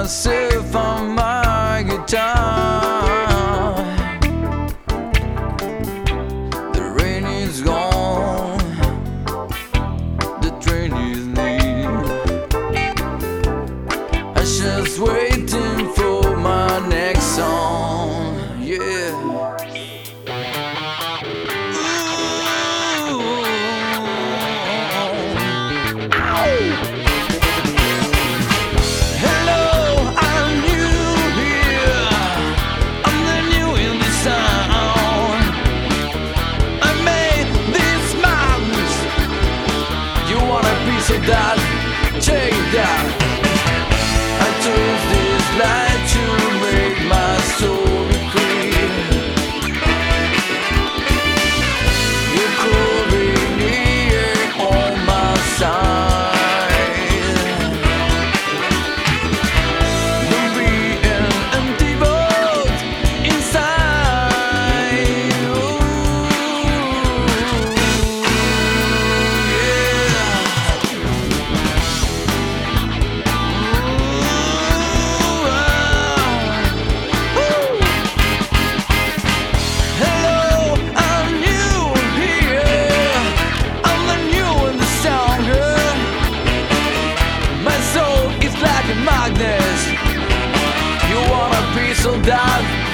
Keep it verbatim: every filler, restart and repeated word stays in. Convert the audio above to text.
myself on my guitar. The rain is gone, the train is near. I'm just waiting for my next song, yeah. So that, check that. I chose this light to make my soul be free. You could be near on my side. Don't be an empty boat inside. Ooh, magnet. You wanna be so that